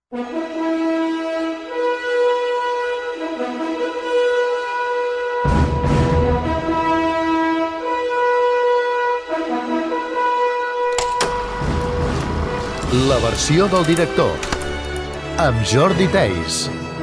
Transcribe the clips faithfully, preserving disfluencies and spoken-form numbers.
La versió del director, amb Jordi Theis.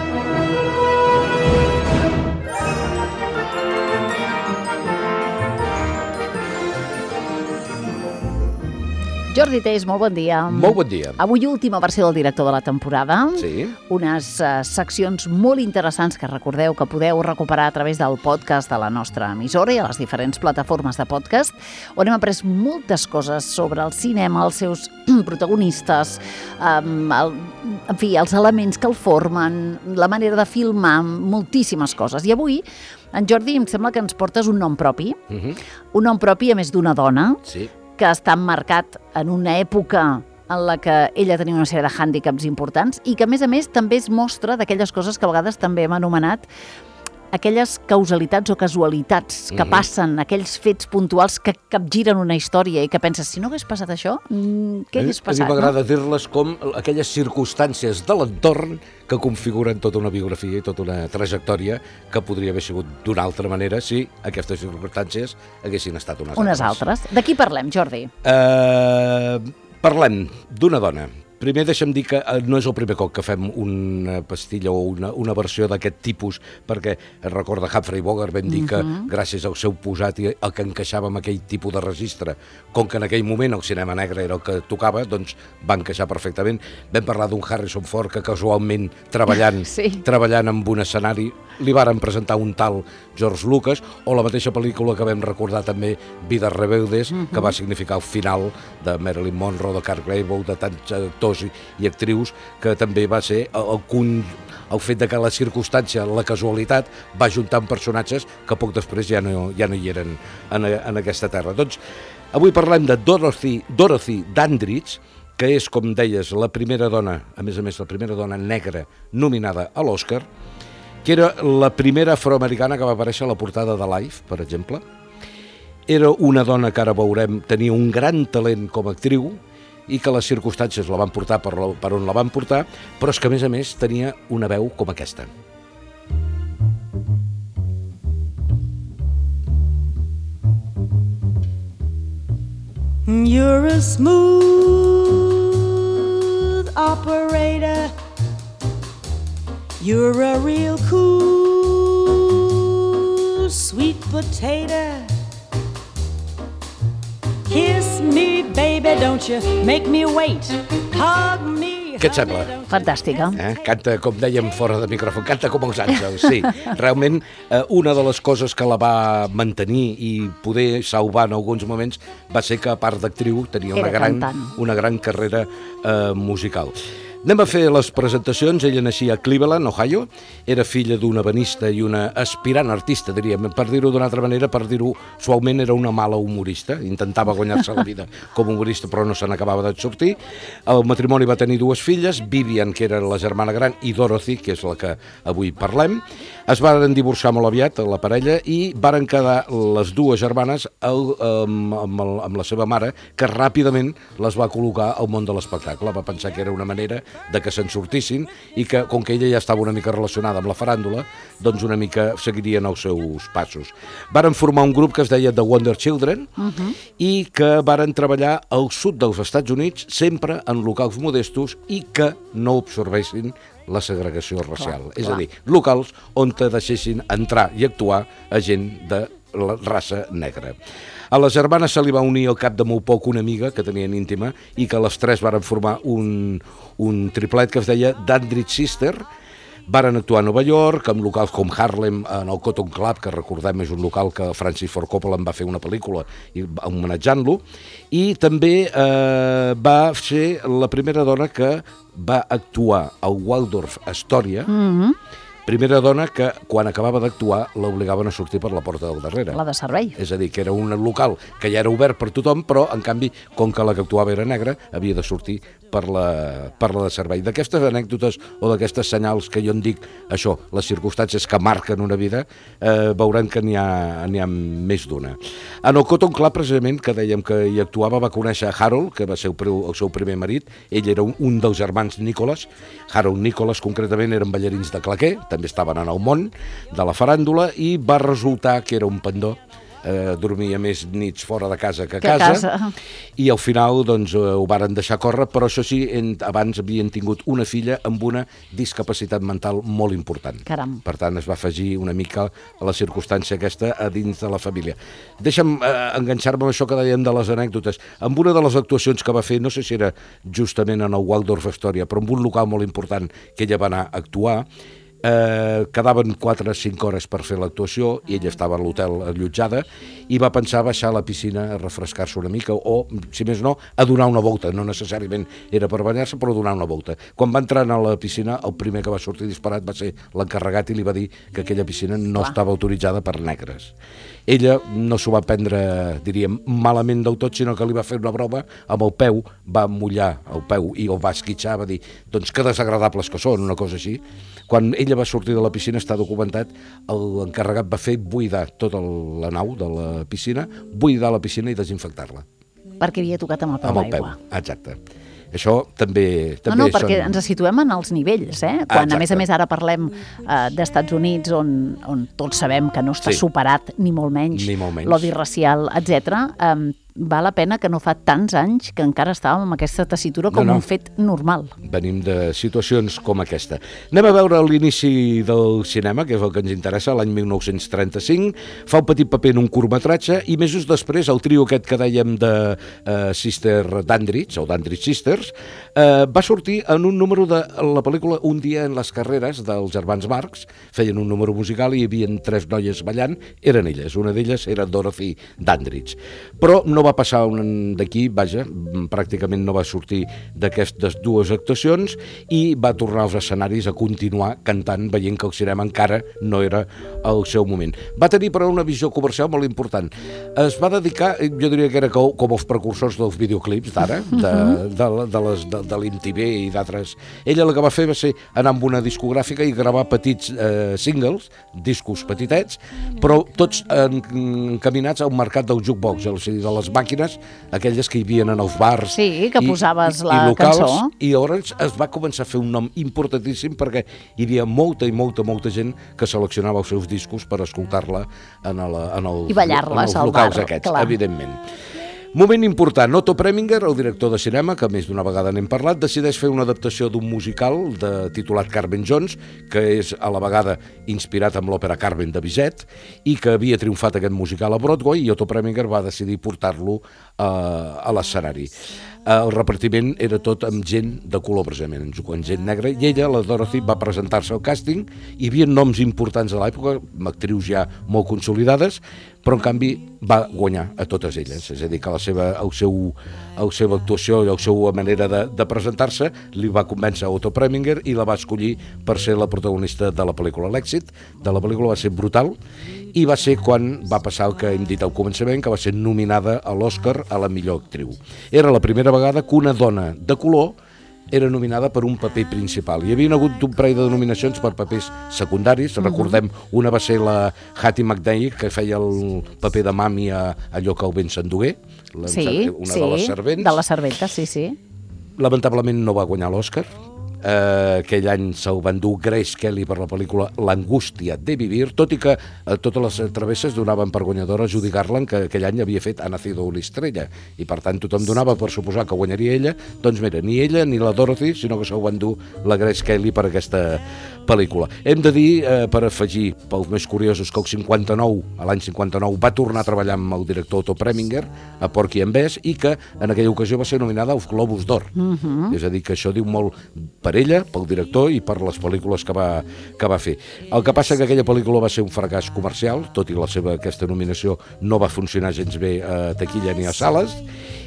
Jordi Theis, molt bon dia. Molt bon dia. Avui última versió del director de la temporada. Sí. Unes uh, seccions molt interessants que recordeu que podeu recuperar a través del podcast de la nostra emissora i a les diferents plataformes de podcast, on hem après moltes coses sobre el cinema, els seus protagonistes, um, el, en fi, els elements que el formen, la manera de filmar, moltíssimes coses. I avui, en Jordi, em sembla que ens portes un nom propi, uh-huh. un nom propi a més d'una dona, sí. que està emmarcat en una època en la que ella tenia una sèrie de hàndicaps importants i que, a més a més, també es mostra d'aquelles coses que a vegades també hem anomenat aquelles causalitats o casualitats que mm-hmm. passen, aquells fets puntuals que capgiren una història i que penses, si no hagués passat això, què hagués passat? A mi m'agrada no? dir-les com aquelles circumstàncies de l'entorn que configuren tota una biografia i tota una trajectòria que podria haver sigut d'una altra manera si aquestes circumstàncies haguessin estat unes, unes altres. altres. De qui parlem, Jordi? Uh, parlem d'una dona. Primer deixa'm dir que no és el primer cop que fem una pastilla o una, una versió d'aquest tipus, perquè recorda Humphrey Bogart, vam dir que uh-huh. gràcies al seu posat i el que encaixava amb aquell tipus de registre, com que en aquell moment el cinema negre era el que tocava, doncs va encaixar perfectament. Vam parlar d'un Harrison Ford que casualment treballant, sí. treballant amb un escenari li varen presentar un tal George Lucas, o la mateixa pel·lícula que vam recordar també, Vides rebeldes, uh-huh. que va significar el final de Marilyn Monroe, de Clark Gable, de tants actors i, i actrius, que també va ser el, el, el fet de que la circumstància, la casualitat, va juntar personatges que poc després ja no, ja no hi eren en, en aquesta terra. Doncs avui parlem de Dorothy, Dorothy Dandridge, que és, com deies, la primera dona, a més a més, la primera dona negra nominada a l'Oscar, que era la primera afroamericana que va aparèixer a la portada de Life, per exemple. Era una dona que ara veurem tenia un gran talent com a actriu i que les circumstàncies la van portar per, la, per on la van portar, però és que, a més a més, tenia una veu com aquesta. You're a smooth operator. You're a real cool sweet potato. Kiss me, baby, don't you make me wait. Hug me. Què et sembla? Fantàstica. Eh? Canta, com dèiem, fora de micròfon, canta com els àngels, sí. Realment, eh, una de les coses que la va mantenir i poder salvar en alguns moments va ser que, a part d'actriu, tenia una gran, una gran carrera eh, musical. Anem a fer les presentacions. Ella naixia a Cleveland, Ohio. Era filla d'un ebenista i una aspirant artista, diríem. Per dir-ho d'una altra manera, per dir-ho suaument, era una mala humorista. Intentava guanyar-se la vida com a humorista, però no se n'acabava de sortir. El matrimoni va tenir dues filles, Vivian, que era la germana gran, i Dorothy, que és la que avui parlem. Es varen divorciar molt aviat, la parella, i varen quedar les dues germanes el, amb, amb, el, amb la seva mare, que ràpidament les va col·locar al món de l'espectacle. Va pensar que era una manera de que se'n sortissin i que, com que ella ja estava una mica relacionada amb la faràndula, doncs una mica seguirien els seus passos. Varen formar un grup que es deia The Wonder Children uh-huh. i que varen treballar al sud dels Estats Units, sempre en locals modestos i que no absorbessin la segregació racial. Clar, és clar. a dir, locals on te deixessin entrar i actuar a gent de la raça negra. A les germanes se li va unir al cap de molt poc una amiga que tenien íntima i que les tres varen formar un, un triplet que es deia Dandridge Sister. Varen actuar a Nova York, amb locals com Harlem, en el Cotton Club, que recordem és un local que Francis Ford Coppola en va fer una pel·lícula homenatjant-lo, i també eh, va ser la primera dona que va actuar al Waldorf Astoria, mm-hmm. primera dona que, quan acabava d'actuar, l'obligaven a sortir per la porta del darrere. La de servei. És a dir, que era un local que ja era obert per tothom, però, en canvi, com que la que actuava era negra, havia de sortir per la, per la de servei. D'aquestes anècdotes o d'aquestes senyals que jo en dic, això, les circumstàncies que marquen una vida, eh, veurem que n'hi ha, n'hi ha més d'una. En el Cotton Club, precisament, que dèiem que hi actuava, va conèixer Harold, que va ser el, el seu primer marit. Ell era un, un dels germans Nicholas. Harold Nicholas, concretament, eren ballarins de claqué, també estaven en el món de la faràndula, i va resultar que era un pendó. Eh, dormia més nits fora de casa que a que casa, casa, i al final doncs, eh, ho varen deixar córrer, però això sí, en, abans havien tingut una filla amb una discapacitat mental molt important. Caram. Per tant, es va afegir una mica a la circumstància aquesta a dins de la família. Deixa'm eh, enganxar-me amb això que dèiem de les anècdotes. Amb una de les actuacions que va fer, no sé si era justament en el Waldorf Astoria, però en un local molt important que ella va anar a actuar, Eh, quedaven quatre o cinc hores per fer l'actuació i ella estava a l'hotel allotjada i va pensar baixar a la piscina a refrescar-se una mica o, si més no, a donar una volta. No necessàriament era per banyar-se, però donar una volta. Quan va entrar a la piscina, el primer que va sortir disparat va ser l'encarregat i li va dir que aquella piscina no Clar. estava autoritzada per negres. Ella no s'ho va prendre, diríem, malament del tot, sinó que li va fer una broma amb el peu, va mullar el peu i el va esquitxar, va dir, doncs que desagradables que són, una cosa així. Quan ella va sortir de la piscina, està documentat, l'encarregat va fer buidar tota la nau de la piscina, buidar la piscina i desinfectar-la. Perquè havia tocat amb el peu Amb el peu, l'aigua. exacte. Això també... també No, no, perquè són... ens situem en els nivells, eh? Quan, Exacte. a més a més, ara parlem eh, d'Estats Units, on, on tots sabem que no està Sí. superat, ni molt menys, Ni molt menys. l'odi racial, etcètera. Eh, val la pena que no fa tants anys que encara estàvem amb aquesta tessitura com No, no. un fet normal. Venim de situacions com aquesta. Anem a veure l'inici del cinema, que és el que ens interessa, l'any mil nou-cents trenta-cinc. Fa un petit paper en un curtmetratge i mesos després el trio aquest que dèiem de uh, Sister Dandridge, o Dandridge Sisters, uh, va sortir en un número de la pel·lícula Un dia en les carreres dels germans Marx. Feien un número musical i hi havia tres noies ballant, eren elles. Una d'elles era Dorothy Dandridge. Però no va passar un d'aquí, vaja, pràcticament no va sortir d'aquestes dues actuacions i va tornar als escenaris a continuar cantant, veient que el cinema encara no era el seu moment. Va tenir, però, una visió comercial molt important. Es va dedicar, jo diria que era com, com els precursors dels videoclips d'ara, de, de, de, les, de, de l'M T V i d'altres. Ella el que va fer va ser anar amb una discogràfica i gravar petits eh, singles, discos petitets, però tots encaminats al mercat del jukebox, o sigui, de les màquines, aquelles que hi havia en els bars. Sí, que i, posaves i, la i locals, cançó. I llavors es va començar a fer un nom importantíssim perquè hi havia molta i molta, molta gent que seleccionava els seus discos per escoltar-la en, el, en, el, I ballar-les en els al locals bar, aquests, clar. evidentment. Moment important, Otto Preminger, el director de cinema, que més d'una vegada n'hem parlat, decideix fer una adaptació d'un musical de, titulat Carmen Jones, que és a la vegada inspirat amb l'òpera Carmen de Bizet, i que havia triomfat aquest musical a Broadway, i Otto Preminger va decidir portar-lo eh, a l'escenari. El repartiment era tot amb gent de color, precisament, amb gent negra, i ella, la Dorothy, va presentar-se al càsting. Hi havia noms importants de l'època, actrius ja molt consolidades, però en canvi va guanyar a totes elles, és a dir, que la seva, el seu, el seva actuació i la seva manera de, de presentar-se li va convèncer a Otto Preminger i la va escollir per ser la protagonista de la pel·lícula. L'èxit de la pel·lícula va ser brutal i va ser quan va passar el que hem dit al començament, que va ser nominada a l'Oscar a la millor actriu. Era la primera vegada que una dona de color era nominada per un paper principal. Hi havia hagut un parell de nominacions per papers secundaris. Uh-huh. Recordem, una va ser la Hattie McDade, que feia el paper de mami a allò que el vent s'endugué, la, Sí, una sí, de les servents. de les serventes, sí, sí. Lamentablement no va guanyar l'Oscar. Eh, aquell any se'l va endur Grace Kelly per la pel·lícula L'angústia de vivir, tot i que eh, totes les travesses donaven per guanyadora Judy Garland, que aquell any havia fet Ha nacido una estrella, i per tant tothom donava per suposar que guanyaria ella. Doncs mira, ni ella ni la Dorothy, sinó que se'l va endur la Grace Kelly per aquesta pel·lícula. Hem de dir, eh, per afegir pels més curiosos, que el cinquanta-nou, a l'any cinquanta-nou, va tornar a treballar amb el director Otto Preminger a Porky and Bess, i que en aquella ocasió va ser nominada als Globus d'Or. Uh-huh. És a dir, que això diu molt per ella, pel director i per les pel·lícules que va, que va fer. El que passa que aquella pel·lícula va ser un fracàs comercial, tot i la seva aquesta nominació no va funcionar gens bé a taquilla ni a sales,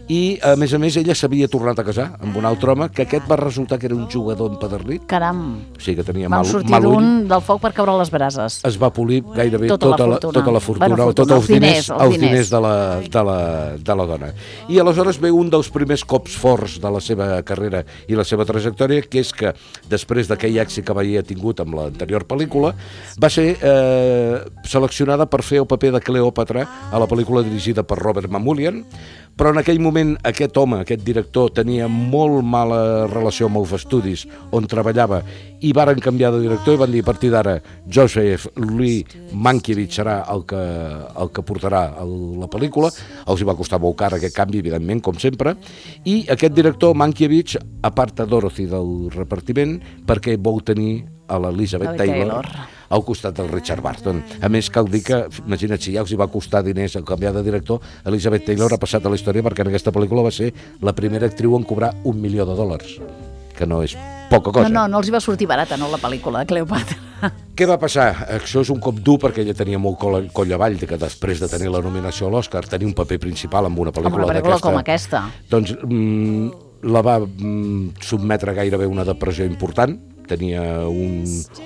i a més a més ella s'havia tornat a casar amb un altre home, que aquest va resultar que era un jugador empadernit. Caram. O sigui que tenia Vam mal, sortir mal ull. d'un del foc per caure les brases. Es va polir gairebé Tota tota, la la, fortuna. tota la fortuna, Bueno, fortuna, tots els els diners, diners, els els diners. diners de la, de, la, de la dona. I aleshores ve un dels primers cops forts de la seva carrera i la seva trajectòria, que és que després d'aquell èxit que havia tingut amb l'anterior pel·lícula, va ser eh, seleccionada per fer el paper de Cleòpatra a la pel·lícula dirigida per Robert Mamoulian, però en aquell moment aquest home, aquest director, tenia molt mala relació amb els estudis on treballava i varen canviar de director i van dir a partir d'ara Joseph Louis Mankiewicz serà el que, el que portarà el, la pel·lícula. Els hi va costar molt car aquest canvi, evidentment, com sempre, i aquest director, Mankiewicz, aparta Dorothy del repartiment perquè vol tenir a l'Elizabeth Taylor, Taylor al costat del Richard Burton. A més, cal dir que, imagina't, si ja els hi va costar diners el canviar de director, Elizabeth Taylor ha passat a la història perquè en aquesta pel·lícula va ser la primera actriu en cobrar un milió de dòlars, que no és poca cosa. No, no, no els hi va sortir barata, no, la pel·lícula de Cleòpatra. Què va passar? Això és un cop dur perquè ella tenia molt coll, coll avall, que després de tenir la nominació a l'Oscar, tenir un paper principal en una pel·lícula, una pel·lícula com aquesta. Doncs mm, la va mm, sotmetre gairebé a una depressió important, tenia un,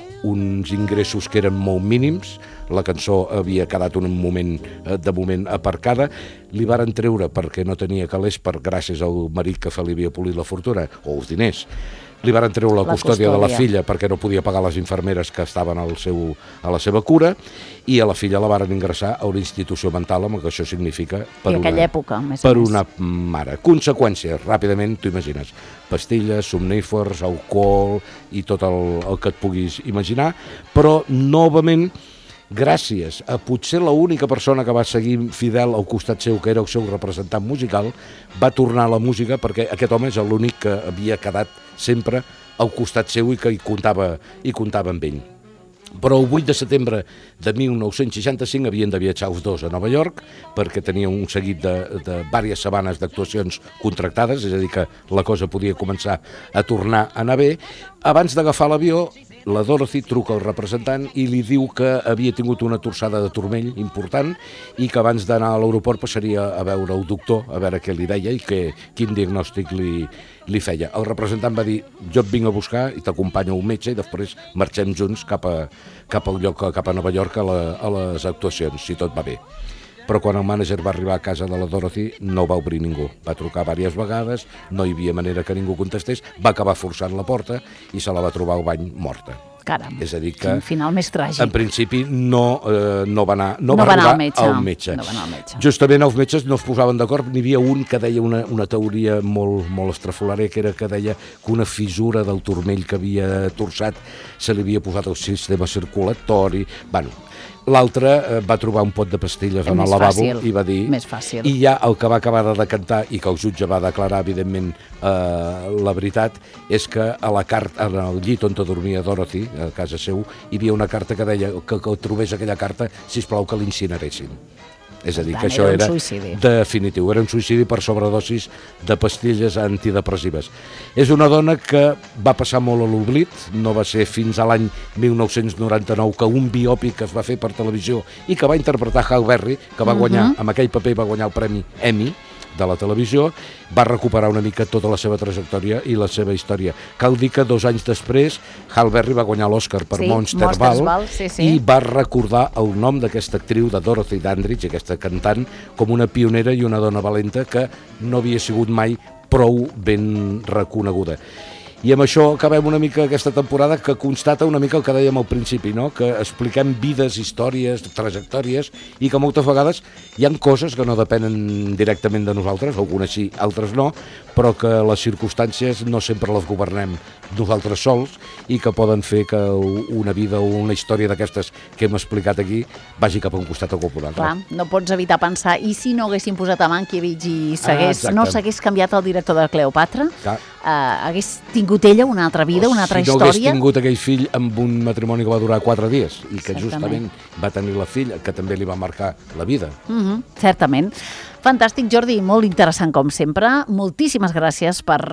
uns ingressos que eren molt mínims, la cançó havia quedat un moment de moment aparcada, li varen treure perquè no tenia calés per gràcies al marit que li havia polit la fortuna, o els diners. Li varen treure la, la custòdia, custòdia de la filla perquè no podia pagar les infermeres que estaven al seu, a la seva cura, i a la filla la varen ingressar a una institució mental, amb el que això significa per, I una, aquella època, més per més. una mare. Conseqüències, ràpidament, t'ho imagines, pastilles, somnífers, alcohol i tot el, el que et puguis imaginar, però novament, gràcies a potser l'única persona que va seguir fidel al costat seu, que era el seu representant musical, va tornar a la música perquè aquest home és l'únic que havia quedat sempre al costat seu i que hi comptava, hi comptava amb ell. Però el vuit de setembre de mil nou-cents seixanta-cinc havien de viatjar els dos a Nova York perquè tenien un seguit de, de diverses setmanes d'actuacions contractades, és a dir, que la cosa podia començar a tornar a anar bé. Abans d'agafar l'avió, la Dorothy truca al representant i li diu que havia tingut una torçada de turmell important i que abans d'anar a l'aeroport passaria a veure el doctor, a veure què li deia i que, quin diagnòstic li, li feia. El representant va dir, jo et vinc a buscar i t'acompanyo al metge i després marxem junts cap, a, cap al lloc, cap a Nova York a, la, a les actuacions, si tot va bé. Però quan el mànager va arribar a casa de la Dorothy no va obrir ningú. Va trucar diverses vegades, no hi havia manera que ningú contestés, va acabar forçant la porta i se la va trobar al bany morta. Caram, és a dir que, quin final més tràgic. En principi no, eh, no va anar, no no va va arribar al metge. al metge. No va anar al metge. Justament els metges no es posaven d'acord, n'hi havia un que deia una, una teoria molt, molt estrafolària, que era que deia que una fissura del turmell que havia torçat se li havia posat al sistema circulatori. Bueno, l'altre eh, va trobar un pot de pastilles en el lavabo fàcil, i va dir... Més fàcil. I ja el que va acabar de decantar i que el jutge va declarar, evidentment, eh, la veritat, és que a la carta, en el llit on dormia Dorothy, a casa seu, hi havia una carta que deia que, que trobés aquella carta, sisplau, que l'incineressin. És a dir, que això era definitiu, era un suïcidi per sobredosis de pastilles antidepressives. És una dona que va passar molt a l'oblit, no va ser fins a l'any mil nou-cents noranta-nou que un biòpic es va fer per televisió i que va interpretar Halle Berry, que va guanyar, uh-huh. amb aquell paper va guanyar el premi Emmy de la televisió, va recuperar una mica tota la seva trajectòria i la seva història. Cal dir que dos anys després Halle Berry va guanyar l'Oscar per sí, Monster Ball, Ball sí, sí. i va recordar el nom d'aquesta actriu, de Dorothy Dandridge, aquesta cantant, com una pionera i una dona valenta que no havia sigut mai prou ben reconeguda. I amb això acabem una mica aquesta temporada que constata una mica el que dèiem al principi, no? Que expliquem vides, històries, trajectòries i que moltes vegades hi ha coses que no depenen directament de nosaltres, algunes sí, altres no, però que les circumstàncies no sempre les governem nosaltres sols i que poden fer que una vida o una història d'aquestes que hem explicat aquí vagi cap a un costat o cap a un altre. Clar, no pots evitar pensar, i si no haguessin posat a Mankiewicz i s'hagués, ah, no s'hagués canviat el director de Cleòpatra, uh, hagués tingut ella una altra vida, una altra si no història. hagués tingut aquell fill amb un matrimoni que va durar quatre dies i que justament va tenir la filla, que també li va marcar la vida. Uh-huh, certament. Fantàstic, Jordi, molt interessant com sempre. Moltíssimes gràcies per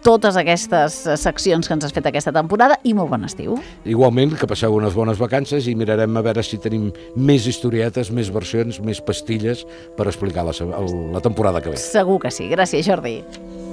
totes aquestes seccions que ens has fet aquesta temporada i molt bon estiu. Igualment, que passeu unes bones vacances i mirarem a veure si tenim més historietes, més versions, més pastilles per explicar la, la temporada que ve. Segur que sí. Gràcies, Jordi.